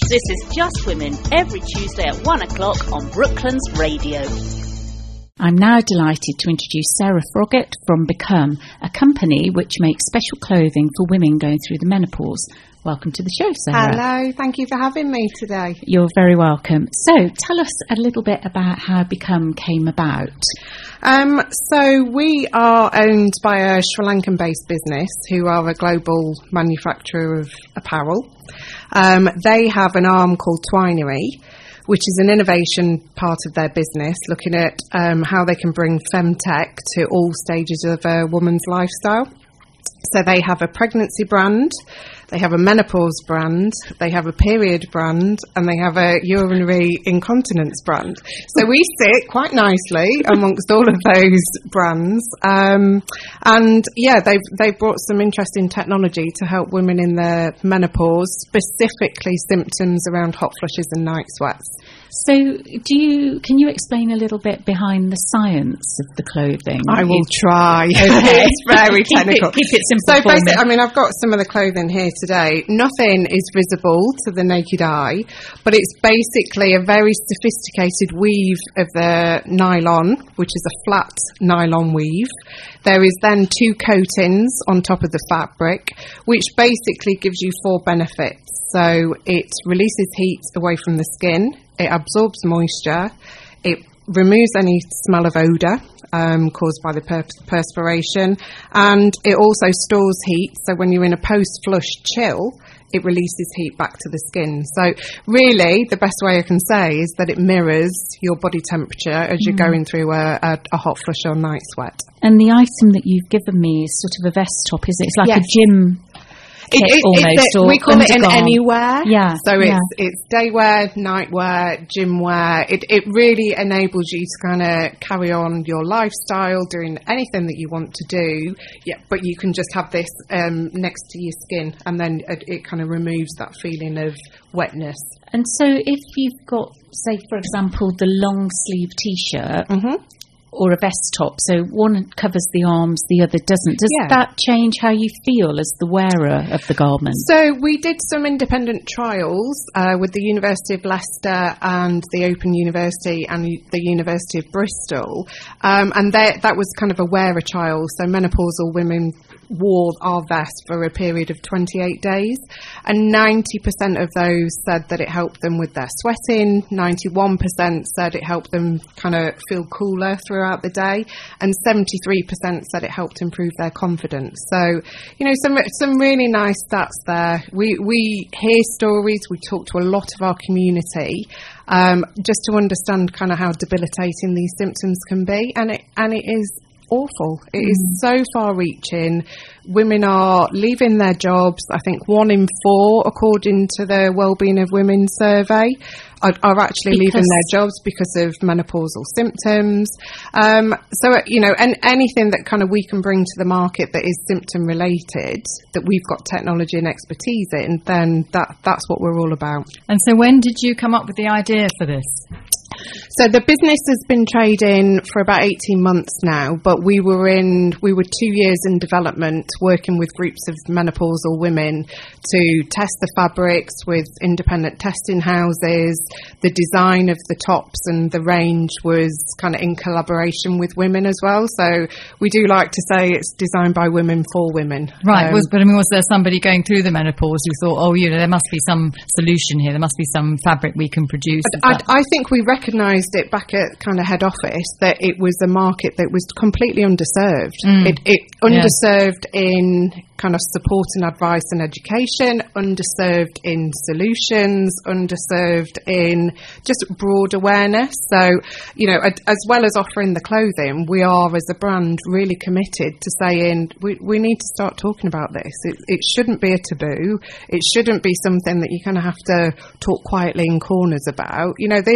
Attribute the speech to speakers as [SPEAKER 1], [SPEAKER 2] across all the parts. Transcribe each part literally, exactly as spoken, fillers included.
[SPEAKER 1] This is Just Women, every Tuesday at one o'clock on Brooklands Radio.
[SPEAKER 2] I'm now delighted to introduce Sarah Froggatt from Become, a company which makes special clothing for women going through the menopause. Welcome to the show, Sarah.
[SPEAKER 3] Hello, thank you for having me today.
[SPEAKER 2] You're very welcome. So, tell us a little bit about how Become came about.
[SPEAKER 3] Um, so, we are owned by a Sri Lankan-based business who are a global manufacturer of apparel. Um, they have an arm called Twinery, which is an innovation part of their business, looking at um, how they can bring femtech to all stages of a woman's lifestyle. So they have a pregnancy brand, they have a menopause brand, they have a period brand, and they have a urinary incontinence brand. So we sit quite nicely amongst all of those brands. Um, and yeah, they've, they've brought some interesting technology to help women in their menopause, specifically symptoms around hot flushes and night sweats.
[SPEAKER 2] So, do you? Can you explain a little bit behind the science of the clothing?
[SPEAKER 3] I will
[SPEAKER 2] It's,
[SPEAKER 3] try.
[SPEAKER 2] Okay.
[SPEAKER 3] It's very
[SPEAKER 2] keep
[SPEAKER 3] technical.
[SPEAKER 2] It, keep it simple.
[SPEAKER 3] So
[SPEAKER 2] for
[SPEAKER 3] basically,
[SPEAKER 2] me.
[SPEAKER 3] I mean, I've got some of the clothing here today. Nothing is visible to the naked eye, but it's basically a very sophisticated weave of the nylon, which is a flat nylon weave. There is then two coatings on top of the fabric, which basically gives you four benefits. So it releases heat away from the skin, it absorbs moisture, it removes any smell of odour um, caused by the per- perspiration, and it also stores heat, so when you're in a post-flush chill, it releases heat back to the skin. So really, the best way I can say is that it mirrors your body temperature as you're mm. going through a, a, a hot flush or night sweat.
[SPEAKER 2] And the item that you've given me is sort of a vest top, is it? It's like
[SPEAKER 3] yes.
[SPEAKER 2] a gym
[SPEAKER 3] It, it,
[SPEAKER 2] almost,
[SPEAKER 3] it,
[SPEAKER 2] or
[SPEAKER 3] we call it an
[SPEAKER 2] undergarment.
[SPEAKER 3] anywhere.
[SPEAKER 2] Yeah.
[SPEAKER 3] So it's
[SPEAKER 2] yeah.
[SPEAKER 3] it's day wear, night wear, gym wear. It it really enables you to kind of carry on your lifestyle, doing anything that you want to do. Yeah, but you can just have this um, next to your skin, and then it, it kind of removes that feeling of wetness.
[SPEAKER 2] And so, if you've got, say, for example, the long sleeve T-shirt.
[SPEAKER 3] Mm-hmm.
[SPEAKER 2] Or a vest top, so one covers the arms, the other doesn't. Does
[SPEAKER 3] yeah.
[SPEAKER 2] that change how you feel as the wearer of the garment?
[SPEAKER 3] So we did some independent trials uh, with the University of Leicester and the Open University and the University of Bristol, um, and they, that was kind of a wearer trial. So menopausal women wore our vest for a period of twenty-eight days, and ninety percent of those said that it helped them with their sweating, ninety-one percent said it helped them kind of feel cooler throughout the day, and seventy-three percent said it helped improve their confidence. So, you know, some some really nice stats there. We we hear stories, we talk to a lot of our community, um, just to understand kind of how debilitating these symptoms can be, and it and it is awful. It mm. is so far-reaching. Women are leaving their jobs. I think one in four, according to the Wellbeing of Women survey, are, are actually because leaving their jobs because of menopausal symptoms. Um, so, you know, and anything that kind of we can bring to the market that is symptom-related, that we've got technology and expertise in, then that that's what we're all about.
[SPEAKER 4] And so when did you come up with the idea for this?
[SPEAKER 3] So the business has been trading for about eighteen months now, but we were in we were two years in development, working with groups of menopausal women to test the fabrics with independent testing houses. The design of the tops and the range was kind of in collaboration with women as well. So we do like to say it's designed by women for women.
[SPEAKER 4] Right,
[SPEAKER 3] Um,
[SPEAKER 4] was, but I mean, was there somebody going through the menopause who thought, oh, you know, there must be some solution here, there must be some fabric we can produce?
[SPEAKER 3] I, I think we recognised it back at kind of head office that it was a market that was completely underserved.
[SPEAKER 4] Mm.
[SPEAKER 3] It, it underserved yeah. in kind of support and advice and education, underserved in solutions, underserved in just broad awareness. So, you know, as well as offering the clothing, we are as a brand really committed to saying we, we need to start talking about this. It, it shouldn't be a taboo. It shouldn't be something that you kind of have to talk quietly in corners about. You know, th- this is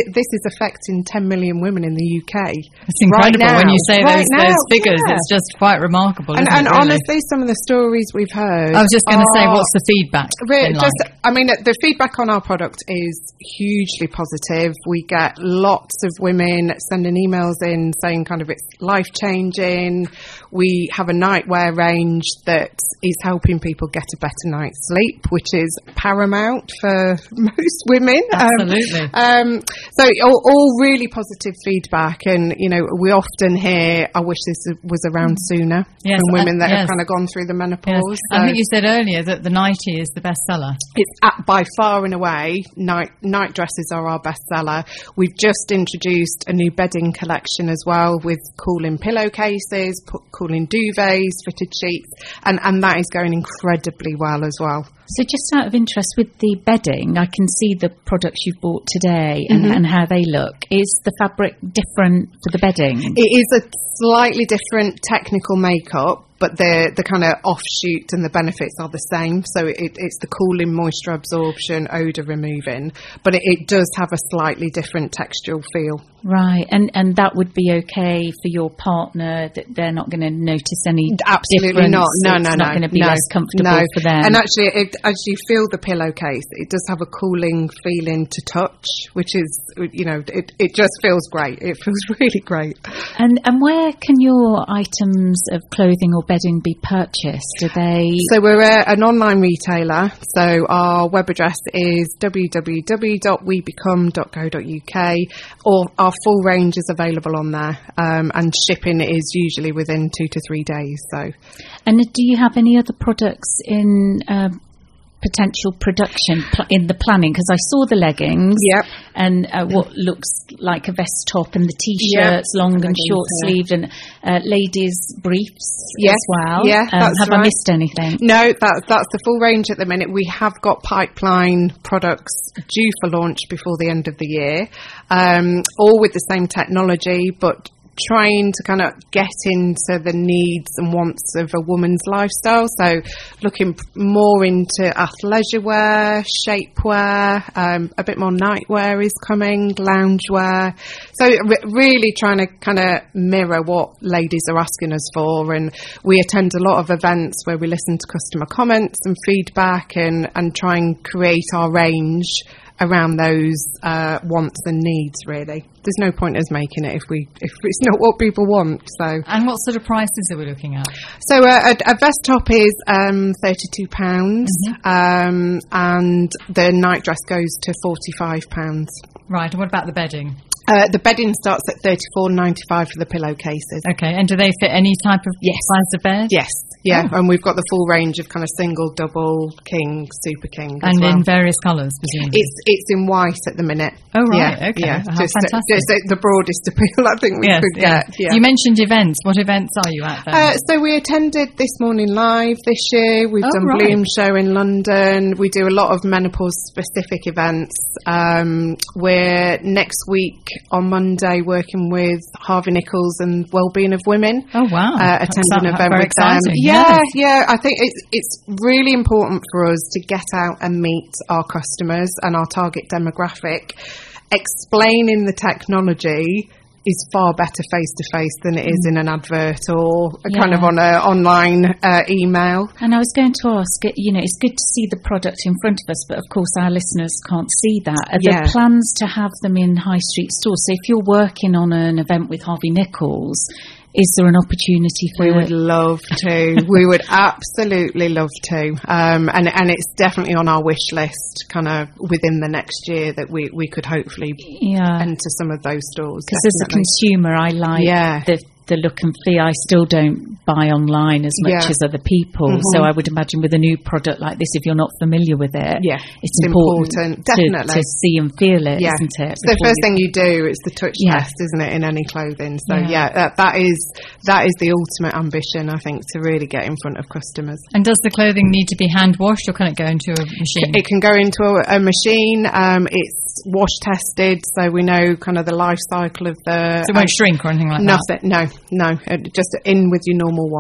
[SPEAKER 3] affecting ten million women in the U K.
[SPEAKER 4] It's incredible
[SPEAKER 3] right
[SPEAKER 4] when you say
[SPEAKER 3] right
[SPEAKER 4] those,
[SPEAKER 3] now.
[SPEAKER 4] those figures.
[SPEAKER 3] Yeah.
[SPEAKER 4] It's just quite remarkable.
[SPEAKER 3] And,
[SPEAKER 4] isn't
[SPEAKER 3] and
[SPEAKER 4] it, really?
[SPEAKER 3] honestly, some of the stories we've heard.
[SPEAKER 4] I was just going to say,
[SPEAKER 3] are
[SPEAKER 4] what's the feedback?
[SPEAKER 3] Re-
[SPEAKER 4] been
[SPEAKER 3] just,
[SPEAKER 4] like?
[SPEAKER 3] I mean, the feedback on our product is hugely positive. We get lots of women sending emails in saying kind of it's life changing. We have a nightwear range that is helping people get a better night's sleep, which is paramount for most women.
[SPEAKER 4] Absolutely.
[SPEAKER 3] Um, um, so all, all really positive feedback, and you know, we often hear, "I wish this was around sooner,"
[SPEAKER 4] Yes,
[SPEAKER 3] from women
[SPEAKER 4] uh,
[SPEAKER 3] that
[SPEAKER 4] yes.
[SPEAKER 3] have kind of gone through the menopause.
[SPEAKER 4] Yes.
[SPEAKER 3] So
[SPEAKER 4] I think you said earlier that the nightie is the best seller.
[SPEAKER 3] it's at, by far and away, night night dresses are our best seller. We've just introduced a new bedding collection as well, with cooling pillowcases, pu- cooling duvets, fitted sheets, and, and that is going incredibly well as well.
[SPEAKER 2] So just out of interest, with the bedding, I can see the products you've bought today and,
[SPEAKER 3] Mm-hmm.
[SPEAKER 2] and how they look. Is the fabric different for the bedding?
[SPEAKER 3] It is a slightly different technical makeup, but the the kind of offshoot and the benefits are the same. So it, it's the cooling, moisture absorption, odour removing, but it, it does have a slightly different textural feel.
[SPEAKER 2] Right, and and that would be okay for your partner, that they're not going to notice any
[SPEAKER 3] Absolutely
[SPEAKER 2] difference?
[SPEAKER 3] not. No,
[SPEAKER 2] It's
[SPEAKER 3] no,
[SPEAKER 2] not
[SPEAKER 3] no.
[SPEAKER 2] going to be
[SPEAKER 3] no,
[SPEAKER 2] as comfortable
[SPEAKER 3] no.
[SPEAKER 2] for them.
[SPEAKER 3] And actually, it, as you feel the pillowcase, it does have a cooling feeling to touch, which is, you know, it, it just feels great. It feels really great.
[SPEAKER 2] And and where can your items of clothing or bedding be purchased? Are they?
[SPEAKER 3] So we're a, an online retailer. So our web address is w w w dot we become dot co dot u k, or our full range is available on there, um, and shipping is usually within two to three days. So,
[SPEAKER 2] And do you have any other products in um, potential production pl- in the planning? Because I saw the leggings,
[SPEAKER 3] Yep.
[SPEAKER 2] and uh, what looks like a vest top, and the t-shirts,
[SPEAKER 3] Yep.
[SPEAKER 2] long and
[SPEAKER 3] Leggings,
[SPEAKER 2] short
[SPEAKER 3] yeah.
[SPEAKER 2] sleeved, and uh, ladies briefs
[SPEAKER 3] Yes.
[SPEAKER 2] as well.
[SPEAKER 3] Yeah,
[SPEAKER 2] Um,
[SPEAKER 3] that's
[SPEAKER 2] have I
[SPEAKER 3] right.
[SPEAKER 2] missed anything?
[SPEAKER 3] No, that's that's the full range at the minute. We have got pipeline products due for launch before the end of the year, um, all with the same technology, but trying to kind of get into the needs and wants of a woman's lifestyle. So looking p- more into athleisure wear, shapewear, um, a bit more nightwear is coming, loungewear. So re- really trying to kind of mirror what ladies are asking us for. And we attend a lot of events where we listen to customer comments and feedback, and, and try and create our range around those uh, wants and needs, really. There's no point us making it if we if it's not what people want. So,
[SPEAKER 4] And what sort of prices are we looking at?
[SPEAKER 3] so uh, a, a vest top is um, thirty-two pounds,
[SPEAKER 4] Mm-hmm.
[SPEAKER 3] um, and the night dress goes to forty-five pounds.
[SPEAKER 4] Right, and what about the bedding?
[SPEAKER 3] Uh, the bedding starts at thirty-four ninety-five for the pillowcases.
[SPEAKER 4] Okay, and do they fit any type of
[SPEAKER 3] Yes.
[SPEAKER 4] size of bed?
[SPEAKER 3] Yes, yeah,
[SPEAKER 4] Oh.
[SPEAKER 3] and we've got the full range of kind of single, double, king, super king, as
[SPEAKER 4] And
[SPEAKER 3] well.
[SPEAKER 4] in various colours, presumably?
[SPEAKER 3] It's it's in white at the minute.
[SPEAKER 4] Oh, right,
[SPEAKER 3] Yeah,
[SPEAKER 4] okay.
[SPEAKER 3] Yeah,
[SPEAKER 4] How
[SPEAKER 3] just,
[SPEAKER 4] fantastic.
[SPEAKER 3] just the broadest appeal I think we
[SPEAKER 4] Yes,
[SPEAKER 3] could
[SPEAKER 4] yes.
[SPEAKER 3] get. Yeah.
[SPEAKER 4] You mentioned events. What events are you at then?
[SPEAKER 3] Uh, so we attended This Morning Live this year. We've
[SPEAKER 4] Oh,
[SPEAKER 3] done
[SPEAKER 4] right.
[SPEAKER 3] Bloom Show in London. We do a lot of menopause-specific events. Um, we're next week on Monday working with Harvey Nichols and Wellbeing of Women.
[SPEAKER 4] oh, wow.
[SPEAKER 3] Uh, attending an
[SPEAKER 4] That's
[SPEAKER 3] event
[SPEAKER 4] very
[SPEAKER 3] with them.
[SPEAKER 4] exciting.
[SPEAKER 3] Yeah,
[SPEAKER 4] yes.
[SPEAKER 3] yeah. I think it's it's really important for us to get out and meet our customers and our target demographic. Explaining the technology is far better face to face than it is in an advert or a kind
[SPEAKER 2] Yeah.
[SPEAKER 3] of on a online uh, email.
[SPEAKER 2] And I was going to ask, you know, it's good to see the product in front of us, but of course our listeners can't see that. Are
[SPEAKER 3] Yeah.
[SPEAKER 2] there plans to have them in high street stores? So if you're working on an event with Harvey Nichols, is there an opportunity for
[SPEAKER 3] We would love to. We would absolutely love to. Um, and, and it's definitely on our wish list kind of within the next year that we, we could hopefully
[SPEAKER 2] yeah.
[SPEAKER 3] enter some of those stores.
[SPEAKER 2] Because as a
[SPEAKER 3] definitely.
[SPEAKER 2] consumer, I like
[SPEAKER 3] Yeah.
[SPEAKER 2] the the look and feel. I still don't buy online as much
[SPEAKER 3] Yeah.
[SPEAKER 2] as other people.
[SPEAKER 3] Mhm.
[SPEAKER 2] So I would imagine with a new product like this, if you're not familiar with it,
[SPEAKER 3] Yeah,
[SPEAKER 2] it's,
[SPEAKER 3] it's
[SPEAKER 2] important,
[SPEAKER 3] important,
[SPEAKER 2] to,
[SPEAKER 3] definitely.
[SPEAKER 2] to see and feel it,
[SPEAKER 3] Yeah.
[SPEAKER 2] isn't it?
[SPEAKER 3] So the
[SPEAKER 2] before
[SPEAKER 3] first
[SPEAKER 2] you-
[SPEAKER 3] thing you do is the touch
[SPEAKER 2] Yeah.
[SPEAKER 3] test, isn't it, in any clothing? So
[SPEAKER 2] Yeah.
[SPEAKER 3] yeah, that, that is that is the ultimate ambition, I think, to really get in front of customers.
[SPEAKER 4] And does the clothing need to be hand washed, or can it go into a machine?
[SPEAKER 3] It can go into a, a machine. Um, it's wash tested, so we know kind of the life cycle of the.
[SPEAKER 4] So it won't shrink or anything like
[SPEAKER 3] Nothing. No, no. uh, Just in with your normal wash.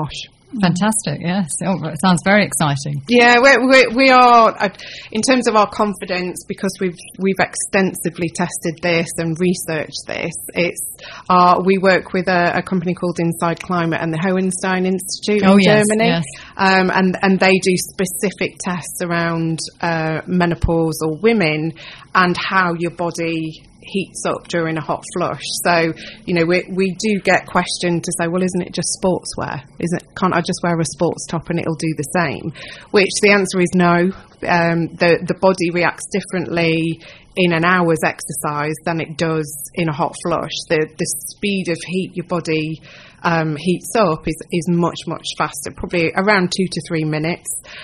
[SPEAKER 4] Fantastic, yes. Oh, it sounds very exciting.
[SPEAKER 3] Yeah, we're, we're, we are, uh, in terms of our confidence, because we've we've extensively tested this and researched this, it's uh, we work with a, a company called Inside Climate and the Hohenstein Institute
[SPEAKER 4] oh,
[SPEAKER 3] in
[SPEAKER 4] yes,
[SPEAKER 3] Germany,
[SPEAKER 4] yes.
[SPEAKER 3] Um, and, and they do specific tests around uh, menopause or women and how your body heats up during a hot flush. So, you know, we we do get questioned to say, well, isn't it just sportswear? Isn't can't I just wear a sports top and it'll do the same? Which the answer is no. Um, the the body reacts differently in an hour's exercise than it does in a hot flush. The the speed of heat your body um, heats up is is much much faster, probably around two to three minutes.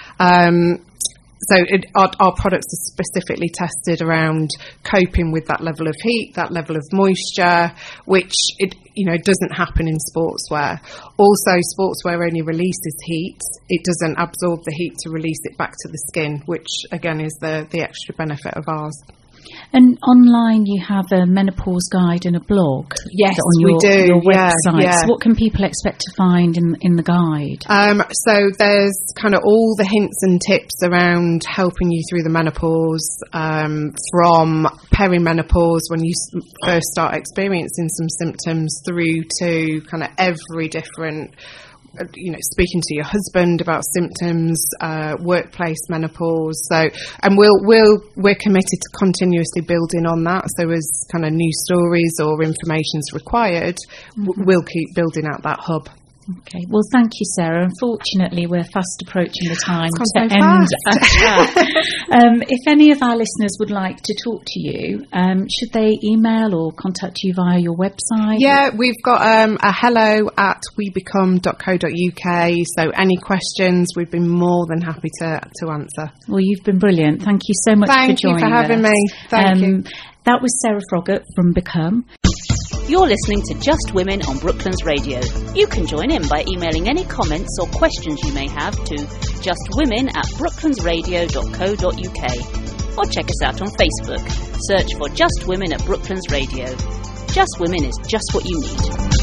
[SPEAKER 3] Um, So it, our, our products are specifically tested around coping with that level of heat, that level of moisture, which it you know doesn't happen in sportswear. Also, sportswear only releases heat; it doesn't absorb the heat to release it back to the skin, which again is the the extra benefit of ours.
[SPEAKER 2] And online you have a menopause guide and a blog.
[SPEAKER 3] Yes,
[SPEAKER 2] on your,
[SPEAKER 3] we do.
[SPEAKER 2] your
[SPEAKER 3] Yeah,
[SPEAKER 2] website.
[SPEAKER 3] yeah.
[SPEAKER 2] So what can people expect to find in in the guide?
[SPEAKER 3] Um, so there's kind of all the hints and tips around helping you through the menopause, um, from perimenopause when you s- first start experiencing some symptoms through to kind of every different, you know, speaking to your husband about symptoms, uh, workplace menopause. So, and we'll, we'll, we're committed to continuously building on that. So as kind of new stories or information's required, mm-hmm. w- we'll keep building out that hub.
[SPEAKER 2] Okay. Well, thank you, Sarah. Unfortunately, we're fast approaching the time
[SPEAKER 3] It's
[SPEAKER 2] to
[SPEAKER 3] gone so
[SPEAKER 2] end
[SPEAKER 3] fast.
[SPEAKER 2] our chat. Um, if any of our listeners would like to talk to you, um, should they email or contact you via your website?
[SPEAKER 3] Yeah, we've got um, a hello at we become dot co dot uk. So any questions, we'd be more than happy to, to answer.
[SPEAKER 2] Well, you've been brilliant. Thank you so much
[SPEAKER 3] Thank
[SPEAKER 2] for joining
[SPEAKER 3] you for having
[SPEAKER 2] us.
[SPEAKER 3] me. Thank
[SPEAKER 2] um,
[SPEAKER 3] you.
[SPEAKER 2] That was Sarah Froggatt from Become.
[SPEAKER 1] You're listening to Just Women on Brooklands Radio. You can join in by emailing any comments or questions you may have to justwomen at brooklandsradio dot co dot uk, or check us out on Facebook. Search for Just Women at Brooklands Radio. Just Women is just what you need.